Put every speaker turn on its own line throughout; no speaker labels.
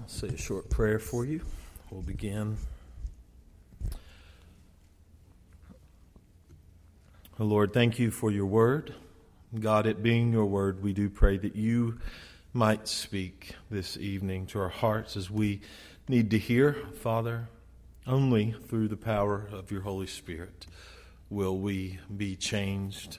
Say a short prayer for you. We'll begin. Oh Lord, thank you for your word. God, it being your word, we do pray that you might speak this evening to our hearts as we need to hear, Father. Only through the power of your Holy Spirit will we be changed.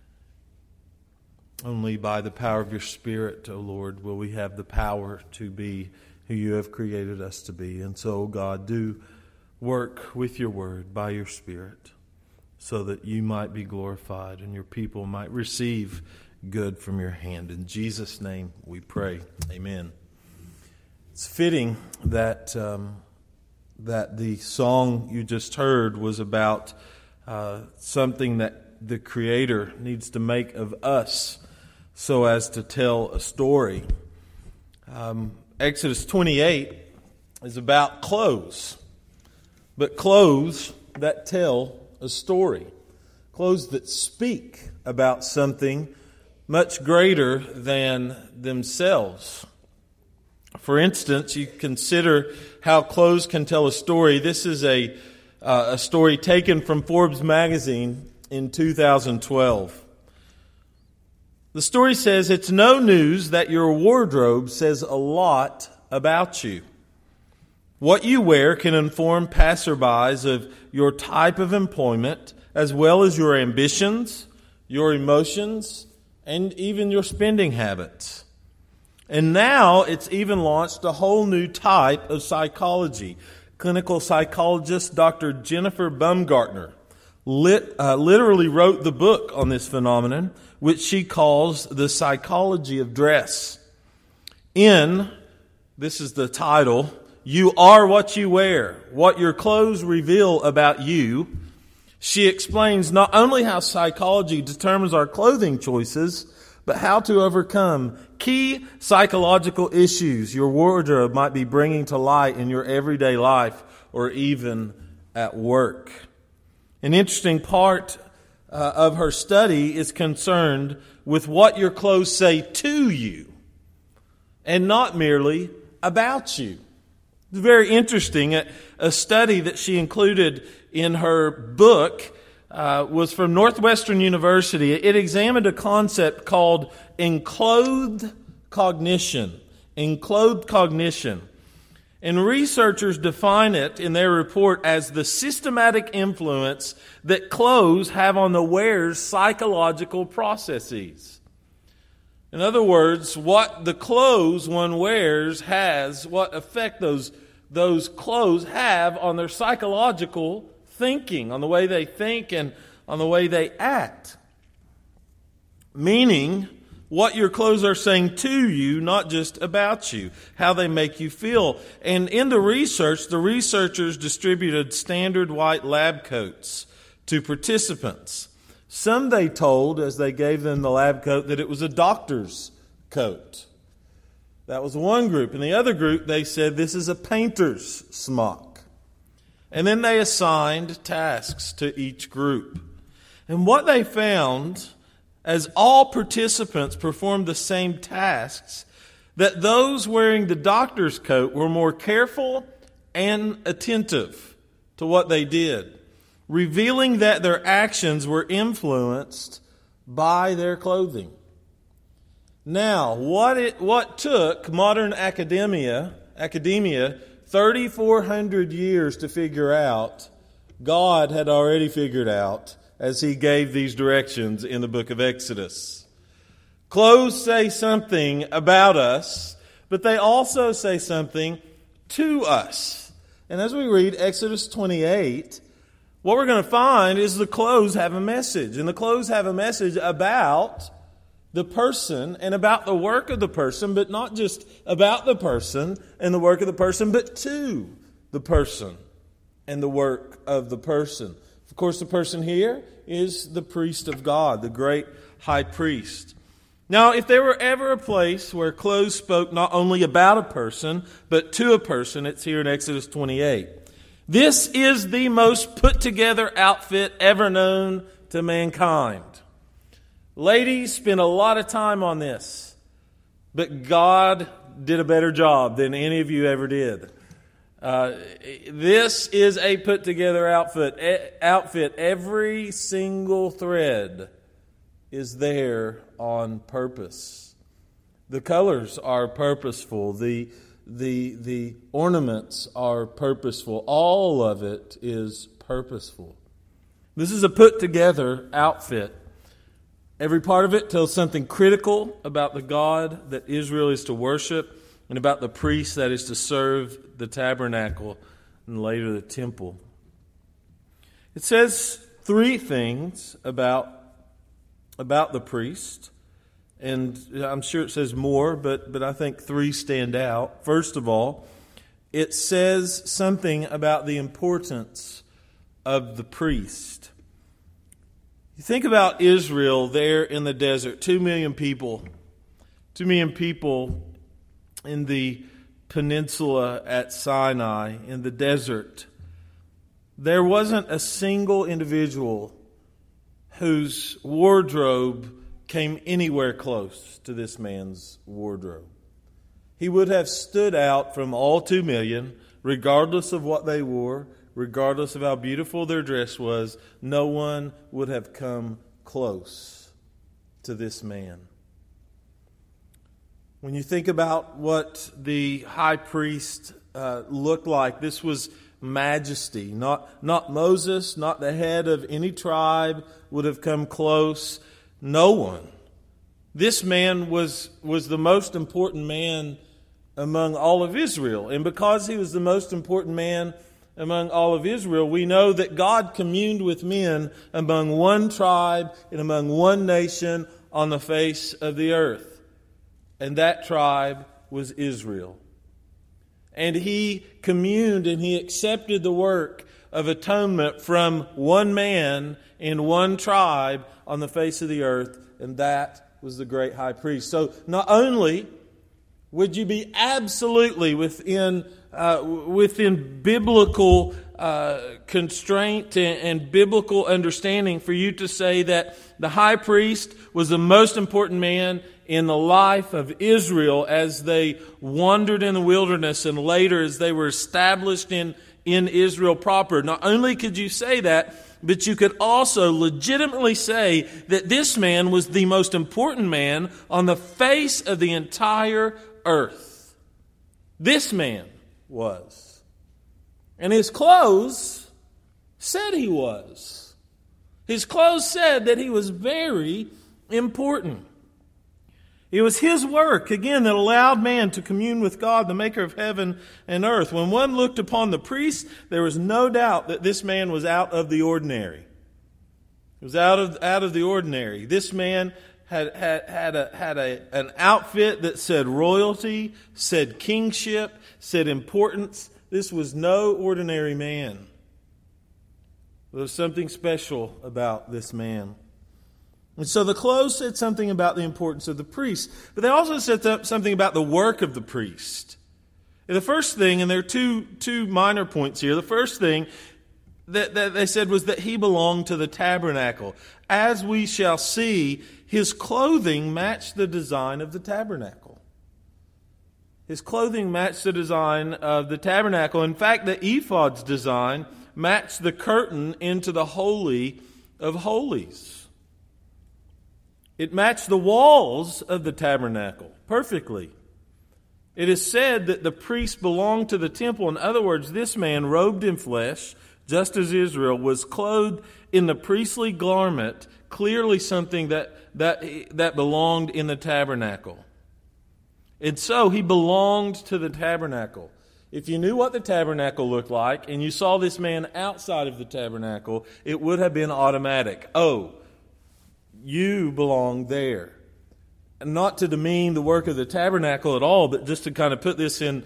Only by the power of your Spirit, O Lord, will we have the power to be who you have created us to be. And so, God, do work with your word by your Spirit so that you might be glorified and your people might receive good from your hand. In Jesus' name we pray. Amen. It's fitting that that the song you just heard was about something that the Creator needs to make of us so as to tell a story. Exodus 28 is about clothes, but clothes that tell a story. Clothes that speak about something much greater than themselves. For instance, you consider how clothes can tell a story. This is a story taken from Forbes magazine in 2012. The story says, "It's no news that your wardrobe says a lot about you. What you wear can inform passerbys of your type of employment, as well as your ambitions, your emotions, and even your spending habits." And now it's even launched a whole new type of psychology. Clinical psychologist Dr. Jennifer Baumgartner literally wrote the book on this phenomenon, which she calls The Psychology of Dress. This is the title, "You Are What You Wear, What Your Clothes Reveal About You," she explains not only how psychology determines our clothing choices, but how to overcome key psychological issues your wardrobe might be bringing to light in your everyday life or even at work. An interesting part of her study is concerned with what your clothes say to you and not merely about you. It's very interesting. A study that she included in her book was from Northwestern University. It examined a concept called enclothed cognition. Enclothed cognition. And researchers define it in their report as the systematic influence that clothes have on the wearer's psychological processes. In other words, what the clothes one wears has, what effect those clothes have on their psychological thinking, on the way they think and on the way they act. Meaning, what your clothes are saying to you, not just about you, how they make you feel. And in the research, the researchers distributed standard white lab coats to participants. Some they told, as they gave them the lab coat, that it was a doctor's coat. That was one group. In the other group, they said this is a painter's smock. And then they assigned tasks to each group. And what they found, as all participants performed the same tasks, that those wearing the doctor's coat were more careful and attentive to what they did, revealing that their actions were influenced by their clothing. Now, what took modern academia 3,400 years to figure out, God had already figured out as he gave these directions in the book of Exodus. Clothes say something about us, but they also say something to us. And as we read Exodus 28, what we're going to find is the clothes have a message. And the clothes have a message about the person and about the work of the person, but not just about the person and the work of the person, but to the person and the work of the person. Of course, the person here is the priest of God, the great high priest. Now, if there were ever a place where clothes spoke not only about a person, but to a person, it's here in Exodus 28. This is the most put-together outfit ever known to mankind. Ladies spend a lot of time on this, but God did a better job than any of you ever did. This is a put-together outfit. Every single thread is there on purpose. The colors are purposeful. The ornaments are purposeful. All of it is purposeful. This is a put-together outfit. Every part of it tells something critical about the God that Israel is to worship and about the priest that is to serve the tabernacle and later the temple. It says three things about the priest, and I'm sure it says more, but I think three stand out. First of all, it says something about the importance of the priest. You think about Israel there in the desert, 2 million people. 2 million people in the peninsula at Sinai, in the desert. There wasn't a single individual whose wardrobe came anywhere close to this man's wardrobe. He would have stood out from all 2 million, regardless of what they wore, regardless of how beautiful their dress was. No one would have come close to this man. When you think about what the high priest looked like, this was majesty. Not Moses, not the head of any tribe would have come close. No one. This man was the most important man among all of Israel. And because he was the most important man among all of Israel, we know that God communed with men among one tribe and among one nation on the face of the earth. And that tribe was Israel. And he communed and he accepted the work of atonement from one man in one tribe on the face of the earth, and that was the great high priest. So not only would you be absolutely within biblical constraint and biblical understanding for you to say that the high priest was the most important man in the life of Israel as they wandered in the wilderness and later as they were established in Israel proper. Not only could you say that, but you could also legitimately say that this man was the most important man on the face of the entire earth. This man was. And his clothes said he was. His clothes said that he was very important. It was his work, again, that allowed man to commune with God, the maker of heaven and earth. When one looked upon the priest, there was no doubt that this man was out of the ordinary. He was out of the ordinary. This man had an outfit that said royalty, said kingship, said importance. This was no ordinary man. There was something special about this man. And so the clothes said something about the importance of the priest. But they also said something about the work of the priest. And the first thing, and there are two minor points here. The first thing that they said was that he belonged to the tabernacle. As we shall see, his clothing matched the design of the tabernacle. His clothing matched the design of the tabernacle. In fact, the ephod's design matched the curtain into the Holy of Holies. It matched the walls of the tabernacle perfectly. It is said that the priest belonged to the temple. In other words, this man, robed in flesh, just as Israel, was clothed in the priestly garment, clearly something that belonged in the tabernacle. And so he belonged to the tabernacle. If you knew what the tabernacle looked like and you saw this man outside of the tabernacle, it would have been automatic. Oh, you belong there. Not to demean the work of the tabernacle at all, but just to kind of put this in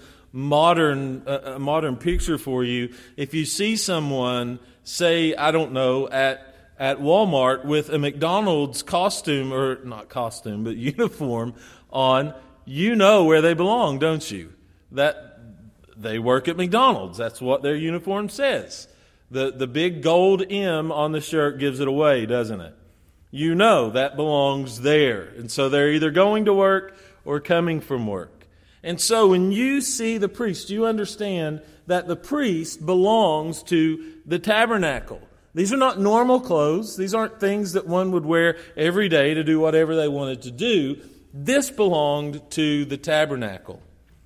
a modern picture for you. If you see someone, say, I don't know, at Walmart with a McDonald's costume, or not costume, but uniform on, you know where they belong, don't you? That they work at McDonald's. That's what their uniform says. The big gold M on the shirt gives it away, doesn't it? You know that belongs there. And so they're either going to work or coming from work. And so when you see the priest, you understand that the priest belongs to the tabernacle. These are not normal clothes. These aren't things that one would wear every day to do whatever they wanted to do. This belonged to the tabernacle.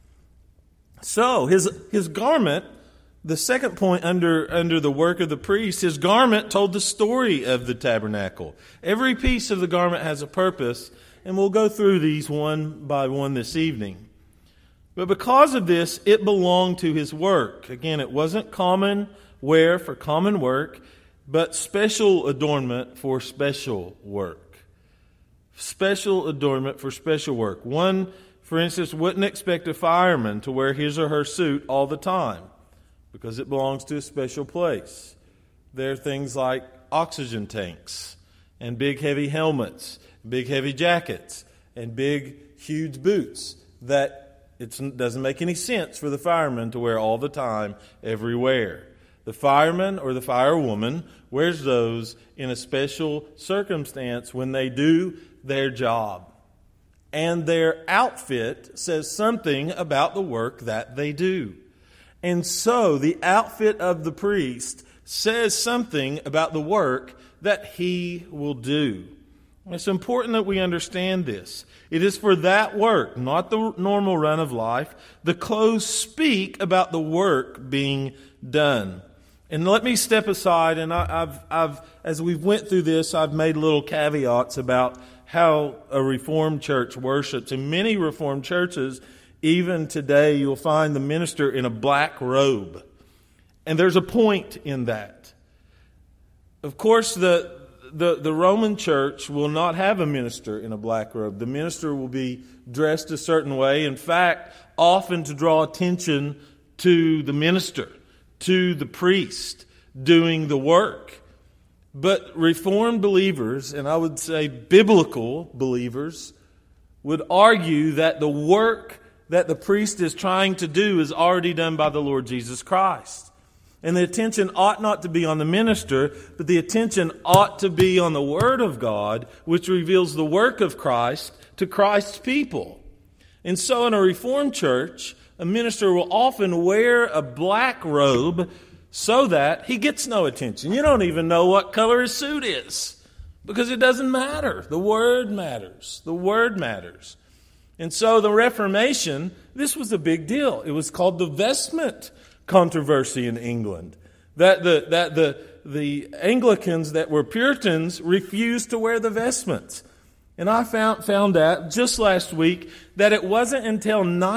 So his garment, the second point under the work of the priest, his garment told the story of the tabernacle. Every piece of the garment has a purpose, and we'll go through these one by one this evening. But because of this, it belonged to his work. Again, it wasn't common wear for common work, but special adornment for special work. Special adornment for special work. One, for instance, wouldn't expect a fireman to wear his or her suit all the time because it belongs to a special place. There are things like oxygen tanks and big heavy helmets, big heavy jackets, and big huge boots that it doesn't make any sense for the fireman to wear all the time, everywhere. The fireman or the firewoman wears those in a special circumstance when they do their job. And their outfit says something about the work that they do. And so the outfit of the priest says something about the work that he will do. It's important that we understand this. It is for that work, not the normal run of life. The clothes speak about the work being done. And let me step aside, and I've as we've went through this, I've made little caveats about how a Reformed church worships. In many Reformed churches, even today, you'll find the minister in a black robe. And there's a point in that. Of course, the Roman church will not have a minister in a black robe. The minister will be dressed a certain way. In fact, often to draw attention to the minister, to the priest doing the work. But Reformed believers, and I would say biblical believers, would argue that the work that the priest is trying to do is already done by the Lord Jesus Christ. And the attention ought not to be on the minister, but the attention ought to be on the Word of God, which reveals the work of Christ to Christ's people. And so in a Reformed church, a minister will often wear a black robe so that he gets no attention. You don't even know what color his suit is because it doesn't matter. The Word matters. The Word matters. And so the Reformation, this was a big deal. It was called the vestment controversy in England. That the Anglicans that were Puritans refused to wear the vestments. And I found out just last week that it wasn't until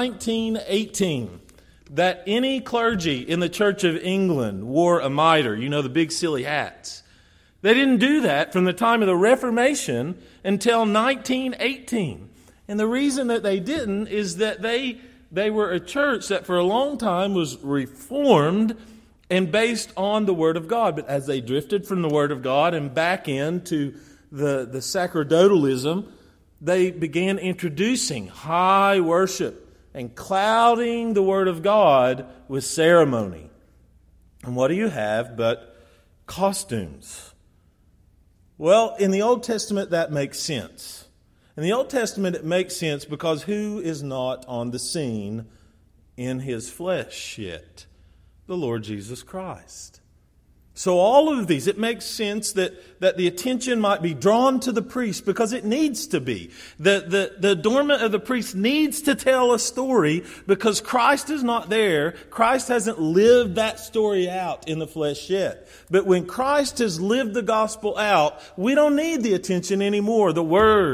1918 that any clergy in the Church of England wore a mitre, the big silly hats. They didn't do that from the time of the Reformation until 1918. And the reason that they didn't is that they were a church that for a long time was reformed and based on the Word of God. But as they drifted from the Word of God and back into the sacerdotalism, they began introducing high worship and clouding the Word of God with ceremony. And what do you have but costumes? Well, in the Old Testament, that makes sense. In the Old Testament, it makes sense because who is not on the scene in His flesh yet? The Lord Jesus Christ. So all of these, it makes sense that the attention might be drawn to the priest because it needs to be. The adornment of the priest needs to tell a story because Christ is not there. Christ hasn't lived that story out in the flesh yet. But when Christ has lived the gospel out, we don't need the attention anymore. The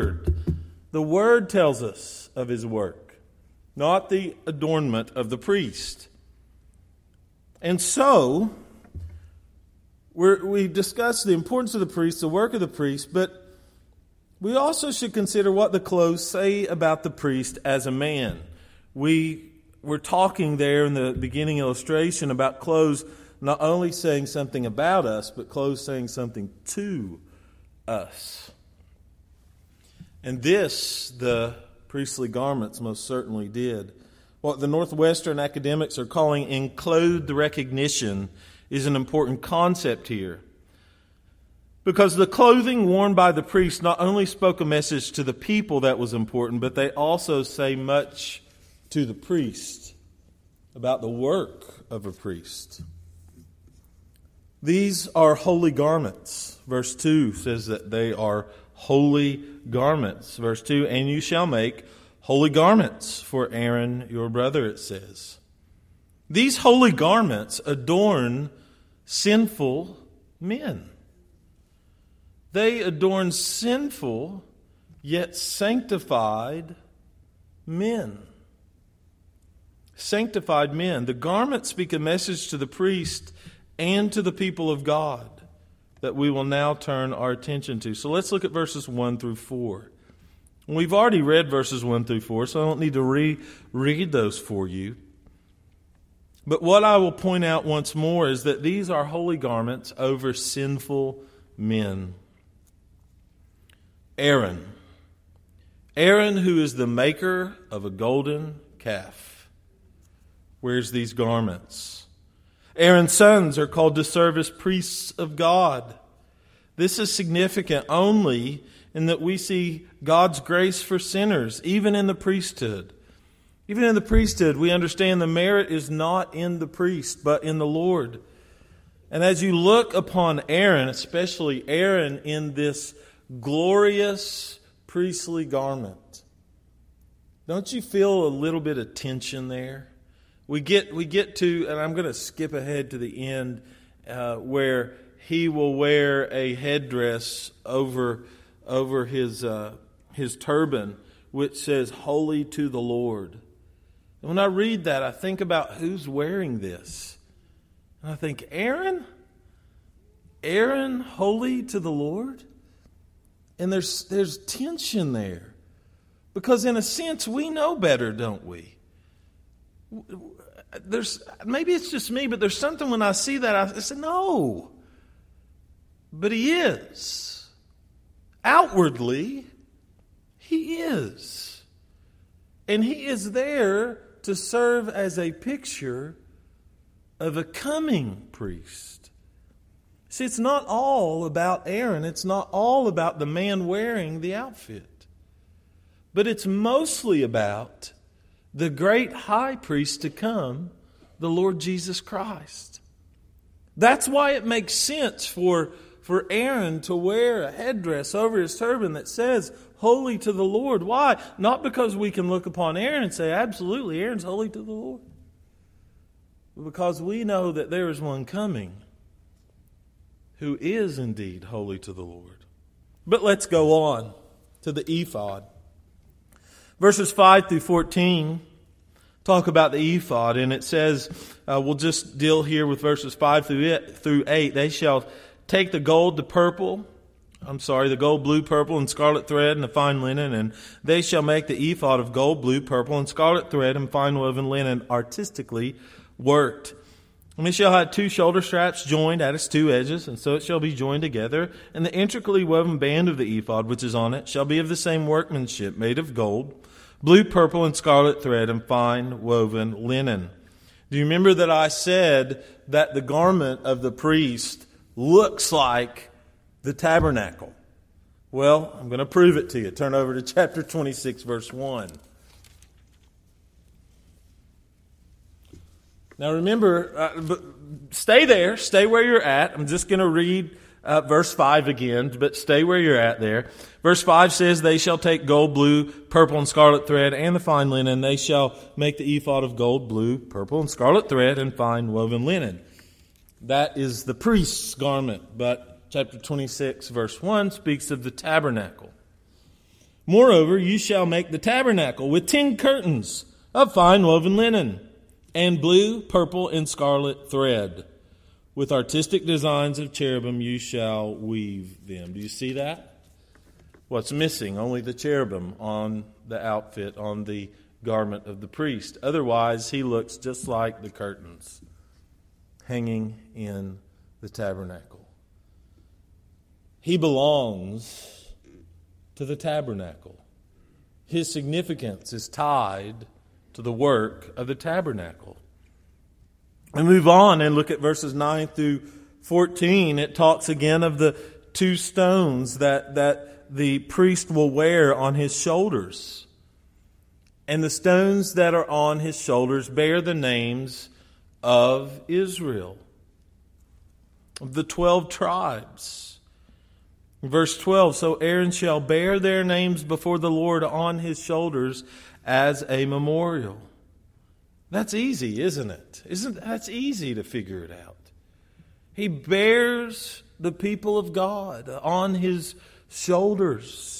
Word tells us of His work, not the adornment of the priest. And so we discussed the importance of the priest, the work of the priest, but we also should consider what the clothes say about the priest as a man. We were talking there in the beginning illustration about clothes not only saying something about us, but clothes saying something to us. And this, the priestly garments most certainly did. What the Northwestern academics are calling enclothed recognition is an important concept here. Because the clothing worn by the priest not only spoke a message to the people that was important, but they also say much to the priest, about the work of a priest. These are holy garments. Verse 2 says that they are holy garments. Verse 2, and you shall make holy garments for Aaron your brother, it says. These holy garments adorn sinful men. They adorn sinful yet sanctified men. Sanctified men. The garments speak a message to the priest and to the people of God that we will now turn our attention to. So let's look at verses 1 through 4. We've already read verses 1 through 4, so I don't need to reread those for you. But what I will point out once more is that these are holy garments over sinful men. Aaron, who is the maker of a golden calf, wears these garments. Aaron's sons are called to serve as priests of God. This is significant only in that we see God's grace for sinners, even in the priesthood. Even in the priesthood, we understand the merit is not in the priest, but in the Lord. And as you look upon Aaron, especially Aaron in this glorious priestly garment, don't you feel a little bit of tension there? We get to, and I'm going to skip ahead to the end, where he will wear a headdress over his turban, which says "Holy to the Lord." And when I read that, I think about who's wearing this, and I think, Aaron, holy to the Lord, and there's tension there, because in a sense we know better, don't we? Maybe it's just me, but there's something when I see that I say, no. But he is. Outwardly, he is. And he is there to serve as a picture of a coming priest. See, it's not all about Aaron. It's not all about the man wearing the outfit. But it's mostly about the great high priest to come, the Lord Jesus Christ. That's why it makes sense for Aaron to wear a headdress over his turban that says, "Holy to the Lord." Why? Not because we can look upon Aaron and say, absolutely, Aaron's holy to the Lord. But because we know that there is one coming who is indeed holy to the Lord. But let's go on to the ephod. Verses 5 through 14 talk about the ephod, and it says, we'll just deal here with verses 5 through 8. They shall take the gold, the gold, blue, purple, and scarlet thread, and the fine linen, and they shall make the ephod of gold, blue, purple, and scarlet thread, and fine woven linen, artistically worked. And it shall have 2 shoulder straps joined at its 2 edges, and so it shall be joined together. And the intricately woven band of the ephod, which is on it, shall be of the same workmanship, made of gold, blue, purple, and scarlet thread, and fine woven linen. Do you remember that I said that the garment of the priest looks like the tabernacle? Well, I'm going to prove it to you. Turn over to chapter 26, verse 1. Now remember, stay there. Stay where you're at. I'm just going to read verse 5 again, but stay where you're at there. Verse 5 says, they shall take gold, blue, purple, and scarlet thread, and the fine linen. They shall make the ephod of gold, blue, purple, and scarlet thread, and fine woven linen. That is the priest's garment, but chapter 26, verse 1 speaks of the tabernacle. Moreover, you shall make the tabernacle with 10 curtains of fine woven linen, and blue, purple, and scarlet thread. With artistic designs of cherubim you shall weave them. Do you see that? What's missing? Only the cherubim on the outfit, on the garment of the priest. Otherwise, he looks just like the curtains hanging in the tabernacle. He belongs to the tabernacle. His significance is tied to the work of the tabernacle. And move on and look at verses 9 through 14. It talks again of the 2 stones that the priest will wear on his shoulders. And the stones that are on his shoulders bear the names of Israel, of the 12 tribes. Verse 12, so Aaron shall bear their names before the Lord on his shoulders as a memorial. That's easy, isn't it? That's easy to figure it out. He bears the people of God on his shoulders.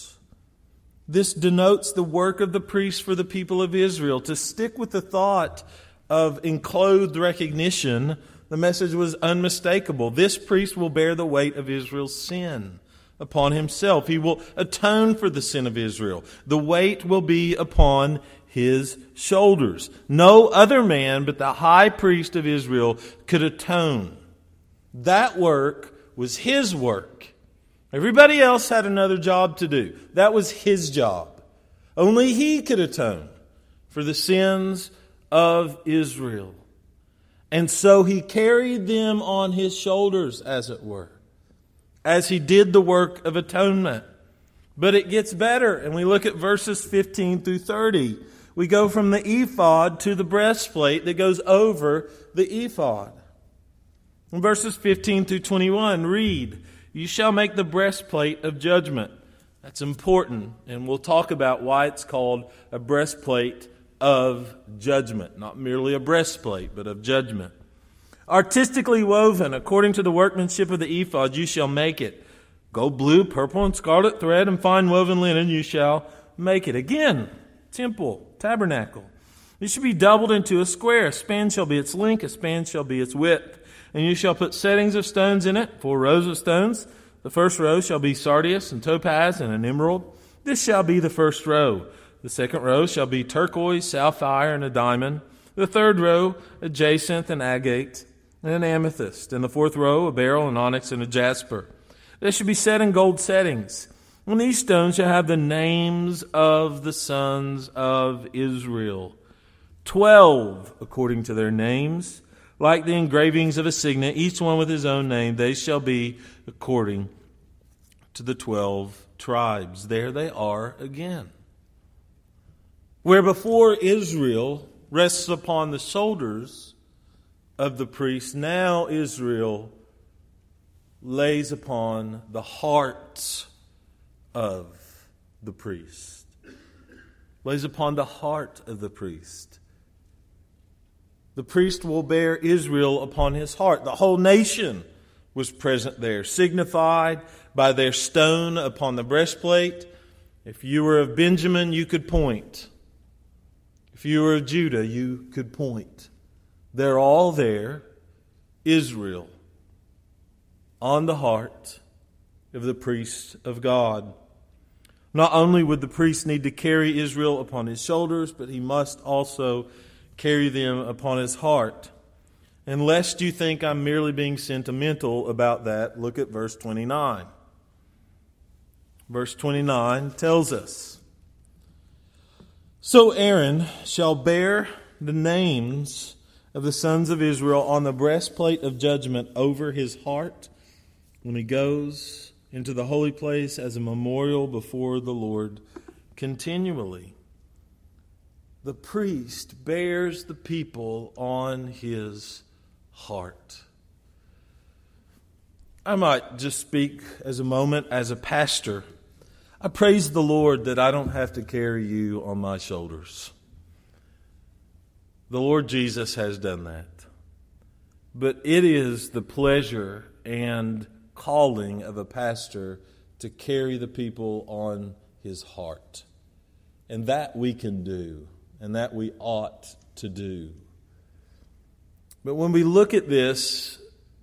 This denotes the work of the priest for the people of Israel. To stick with the thought of enclothed recognition, the message was unmistakable. This priest will bear the weight of Israel's sin upon himself. He will atone for the sin of Israel. The weight will be upon his shoulders. No other man but the high priest of Israel could atone. That work was his work. Everybody else had another job to do. That was his job. Only he could atone for the sins of Israel. And so he carried them on his shoulders, as it were, as he did the work of atonement. But it gets better, and we look at verses 15 through 30. We go from the ephod to the breastplate that goes over the ephod. In verses 15 through 21, read, you shall make the breastplate of judgment. That's important, and we'll talk about why it's called a breastplate of judgment. Not merely a breastplate, but of judgment. Artistically woven, according to the workmanship of the ephod, you shall make it. Gold, blue, purple, and scarlet thread, and fine woven linen, you shall make it. Again, temple, tabernacle. It should be doubled into a square. A span shall be its length, a span shall be its width. And you shall put settings of stones in it, 4 rows of stones. The first row shall be sardius and topaz and an emerald. This shall be the first row. The second row shall be turquoise, sapphire, and a diamond. The third row, a jacinth and agate and an amethyst. And the fourth row, a beryl, an onyx, and a jasper. They should be set in gold settings. And these stones shall have the names of the sons of Israel. 12, according to their names. Like the engravings of a signet, each one with his own name, they shall be according to the 12 tribes. There they are again. Where before Israel rests upon the shoulders of the priest, now Israel lays upon the heart of the priest. Lays upon the heart of the priest. The priest will bear Israel upon his heart. The whole nation was present there, signified by their stone upon the breastplate. If you were of Benjamin, you could point. If you were of Judah, you could point. They're all there, Israel, on the heart of the priest of God. Not only would the priest need to carry Israel upon his shoulders, but he must also carry them upon his heart. And lest you think I'm merely being sentimental about that, look at verse 29. Verse 29 tells us, so Aaron shall bear the names of the sons of Israel on the breastplate of judgment over his heart when he goes into the holy place as a memorial before the Lord continually. The priest bears the people on his heart. I might just speak as a moment as a pastor. I praise the Lord that I don't have to carry you on my shoulders. The Lord Jesus has done that. But it is the pleasure and calling of a pastor to carry the people on his heart. And that we can do. And that we ought to do. But when we look at this,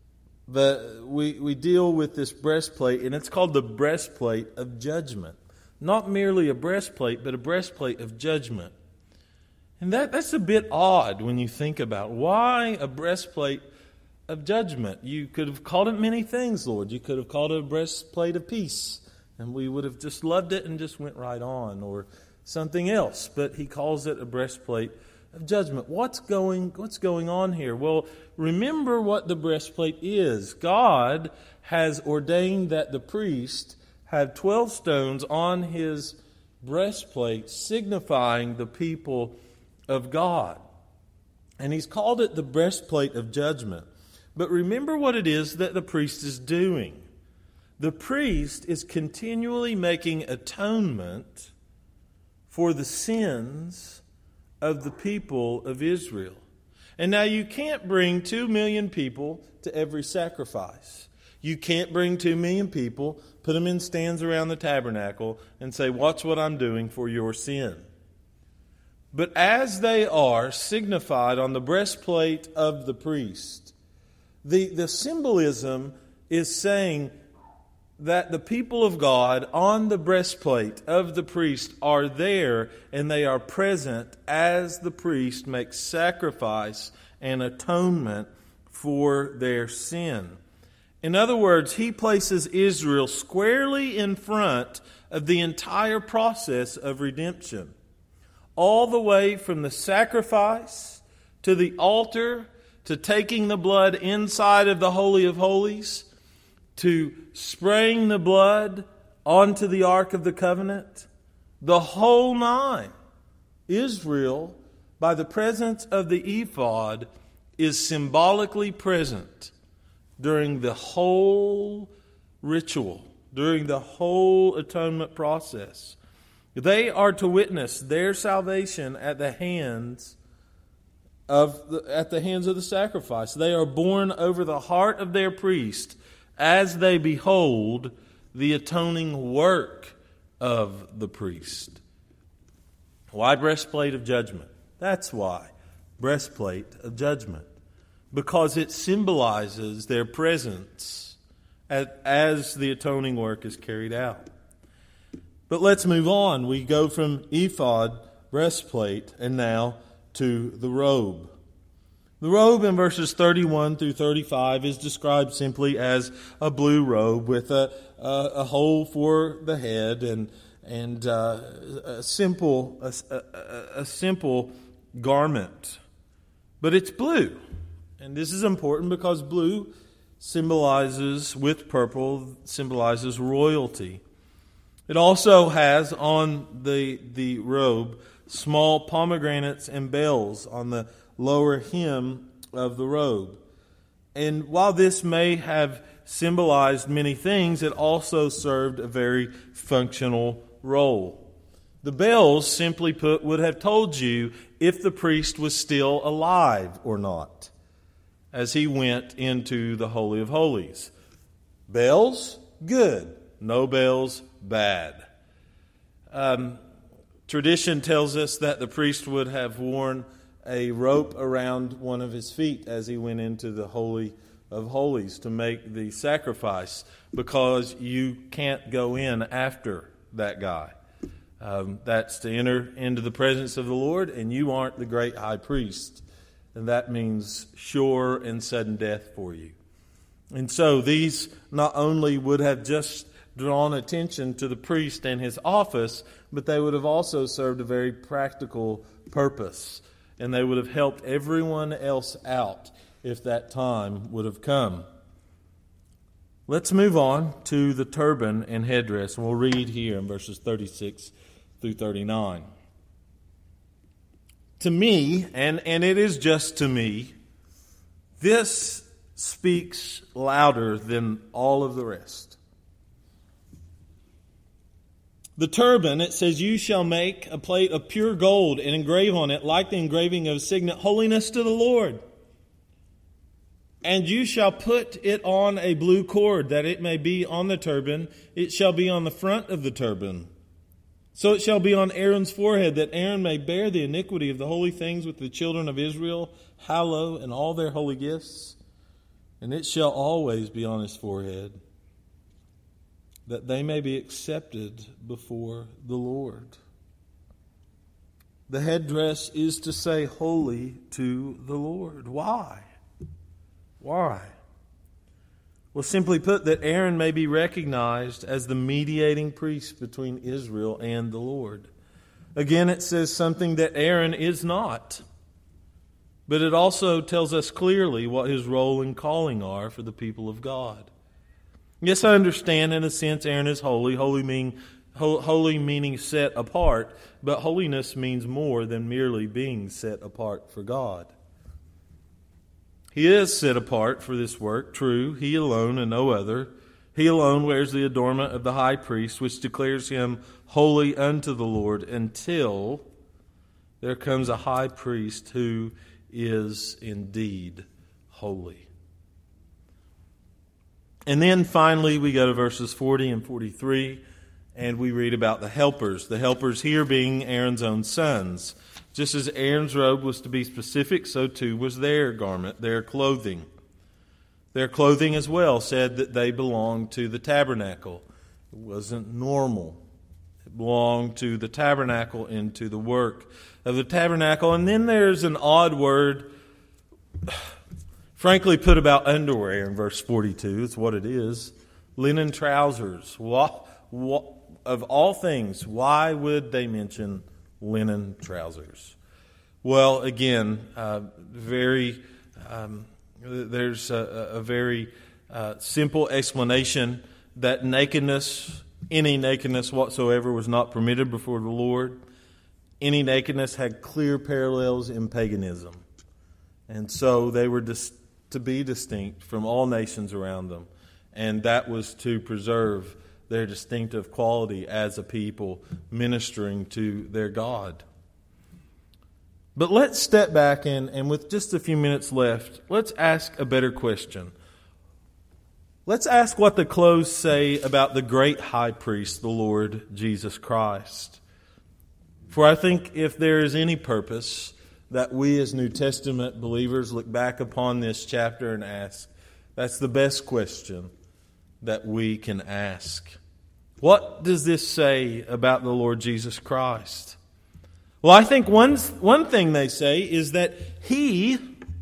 we deal with this breastplate, and it's called the breastplate of judgment. Not merely a breastplate, but a breastplate of judgment. And that's a bit odd when you think about why a breastplate of judgment. You could have called it many things, Lord. You could have called it a breastplate of peace, and we would have just loved it and just went right on, or something else, but he calls it a breastplate of judgment. What's going on here? Well, remember what the breastplate is. God has ordained that the priest have 12 stones on his breastplate signifying the people of God. And he's called it the breastplate of judgment. But remember what it is that the priest is doing. The priest is continually making atonement for the sins of the people of Israel. And now you can't bring 2 million people to every sacrifice. You can't bring 2 million people, put them in stands around the tabernacle, and say, watch what I'm doing for your sin. But as they are signified on the breastplate of the priest, the symbolism is saying that the people of God on the breastplate of the priest are there, and they are present as the priest makes sacrifice and atonement for their sin. In other words, he places Israel squarely in front of the entire process of redemption. All the way from the sacrifice to the altar, to taking the blood inside of the Holy of Holies, to spraying the blood onto the Ark of the Covenant, the whole nine. Israel, by the presence of the ephod, is symbolically present during the whole ritual, during the whole atonement process. They are to witness their salvation at the hands of the sacrifice. They are borne over the heart of their priest as they behold the atoning work of the priest. Why breastplate of judgment? That's why. Breastplate of judgment. Because it symbolizes their presence as the atoning work is carried out. But let's move on. We go from ephod, breastplate, and now to the robe. The robe in verses 31 through 35 is described simply as a blue robe with a hole for the head and a simple garment. But it's blue. And this is important because blue with purple symbolizes royalty. It also has on the robe small pomegranates and bells on the lower hem of the robe. And while this may have symbolized many things, it also served a very functional role. The bells, simply put, would have told you if the priest was still alive or not as he went into the Holy of Holies. Bells, good. No bells, bad. Tradition tells us that the priest would have worn a rope around one of his feet as he went into the Holy of Holies to make the sacrifice, because you can't go in after that guy. That's to enter into the presence of the Lord, and you aren't the great high priest. And that means sure and sudden death for you. And so these not only would have just drawn attention to the priest and his office, but they would have also served a very practical purpose. And they would have helped everyone else out if that time would have come. Let's move on to the turban and headdress. And we'll read here in verses 36 through 39. To me, and it is just to me, this speaks louder than all of the rest. The turban, it says, you shall make a plate of pure gold and engrave on it, like the engraving of a signet, holiness to the Lord. And you shall put it on a blue cord, that it may be on the turban. It shall be on the front of the turban. So it shall be on Aaron's forehead, that Aaron may bear the iniquity of the holy things with the children of Israel, hallow, and all their holy gifts. And it shall always be on his forehead, that they may be accepted before the Lord. The headdress is to say holy to the Lord. Why? Why? Well, simply put, that Aaron may be recognized as the mediating priest between Israel and the Lord. Again, it says something that Aaron is not. But it also tells us clearly what his role and calling are for the people of God. Yes, I understand in a sense Aaron is holy. Holy meaning Holy meaning set apart, but holiness means more than merely being set apart for God. He is set apart for this work, true, He alone and no other. He alone wears the adornment of the high priest, which declares Him holy unto the Lord, until there comes a high priest who is indeed holy. And then finally we go to verses 40 and 43, and we read about the helpers. The helpers here being Aaron's own sons. Just as Aaron's robe was to be specific, so too was their garment, their clothing. Their clothing as well said that they belonged to the tabernacle. It wasn't normal. It belonged to the tabernacle and to the work of the tabernacle. And then there's an odd word, frankly, put about underwear in verse 42. It's what it is. Linen trousers. Of all things, why would they mention linen trousers? Well, again, there's a very simple explanation that nakedness, any nakedness whatsoever, was not permitted before the Lord. Any nakedness had clear parallels in paganism. And so they were to be distinct from all nations around them. And that was to preserve their distinctive quality as a people ministering to their God. But let's step back and with just a few minutes left, let's ask a better question. Let's ask what the clothes say about the great high priest, the Lord Jesus Christ. For I think if there is any purpose that we as New Testament believers look back upon this chapter and ask, that's the best question that we can ask. What does this say about the Lord Jesus Christ? Well, I think one thing they say is that He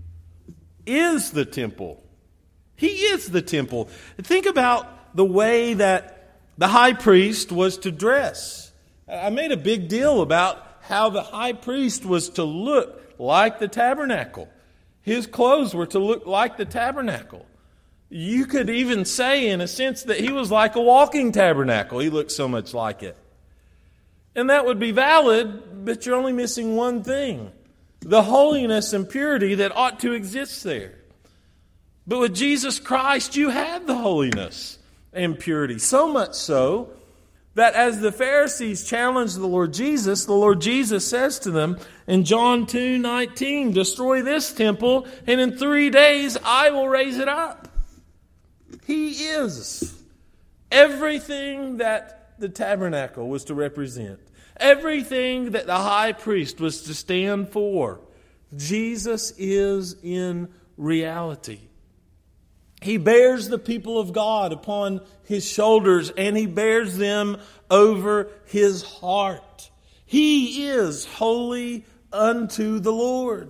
is the temple. He is the temple. Think about the way that the high priest was to dress. I made a big deal about how the high priest was to look like the tabernacle. His clothes were to look like the tabernacle. You could even say, in a sense, that he was like a walking tabernacle. He looked so much like it. And that would be valid, but you're only missing one thing: the holiness and purity that ought to exist there. But with Jesus Christ, you have the holiness and purity. So much so that as the Pharisees challenged the Lord Jesus says to them in John 2:19, "Destroy this temple, and in 3 days I will raise it up." He is everything that the tabernacle was to represent, everything that the high priest was to stand for. Jesus is in reality. He bears the people of God upon His shoulders, and He bears them over His heart. He is holy unto the Lord.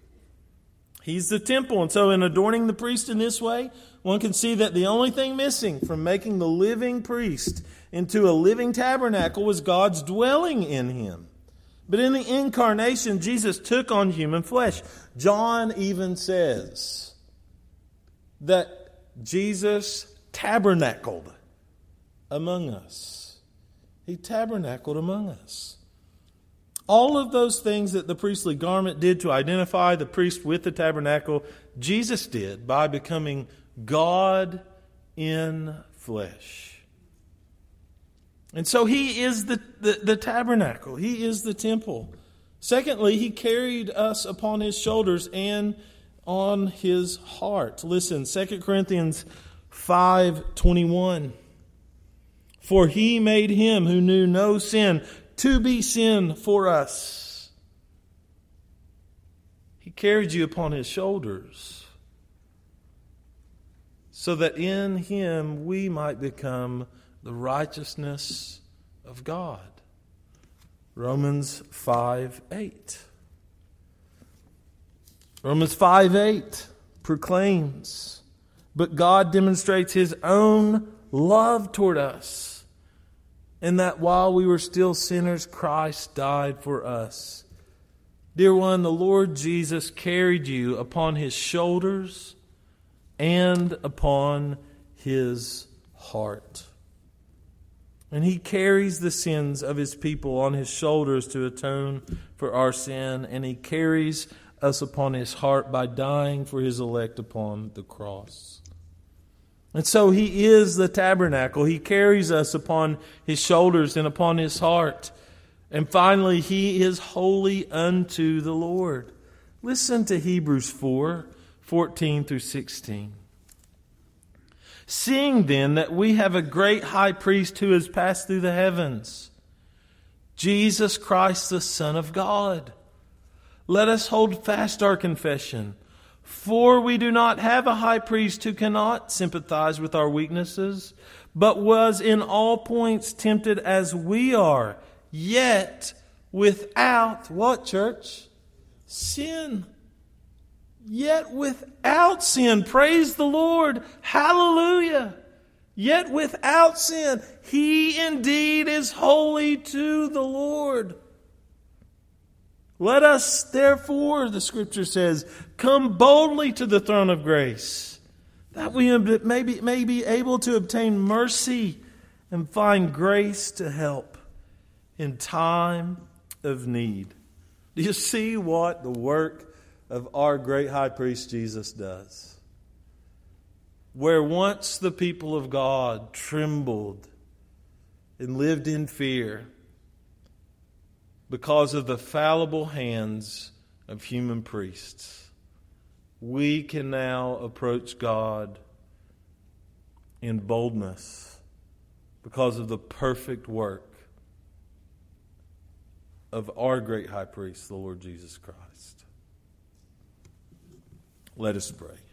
He's the temple. And so in adorning the priest in this way, one can see that the only thing missing from making the living priest into a living tabernacle was God's dwelling in him. But in the incarnation, Jesus took on human flesh. John even says that Jesus tabernacled among us. He tabernacled among us. All of those things that the priestly garment did to identify the priest with the tabernacle, Jesus did by becoming God in flesh. And so He is the tabernacle. He is the temple. Secondly, He carried us upon His shoulders and on His heart. Listen, 2 Corinthians 5:21. For He made Him who knew no sin to be sin for us. He carried you upon His shoulders so that in Him we might become the righteousness of God. Romans 5:8. Romans 5:8 proclaims, but God demonstrates His own love toward us, in that while we were still sinners, Christ died for us. Dear one, the Lord Jesus carried you upon His shoulders and upon His heart. And He carries the sins of His people on His shoulders to atone for our sin. And He carries us upon His heart by dying for His elect upon the cross. And so He is the tabernacle. He carries us upon His shoulders and upon His heart. And finally, He is holy unto the Lord. Listen to Hebrews 4:14 through 16. Seeing then that we have a great high priest who has passed through the heavens, Jesus Christ, the Son of God, let us hold fast our confession. For we do not have a high priest who cannot sympathize with our weaknesses, but was in all points tempted as we are, yet without, what, church? Sin. Yet without sin. Praise the Lord. Hallelujah. Yet without sin. He indeed is holy to the Lord. Let us, therefore, the Scripture says, come boldly to the throne of grace, that we may be able to obtain mercy and find grace to help in time of need. Do you see what the work of our great high priest Jesus does? Where once the people of God trembled and lived in fear because of the fallible hands of human priests, we can now approach God in boldness because of the perfect work of our great high priest, the Lord Jesus Christ. Let us pray.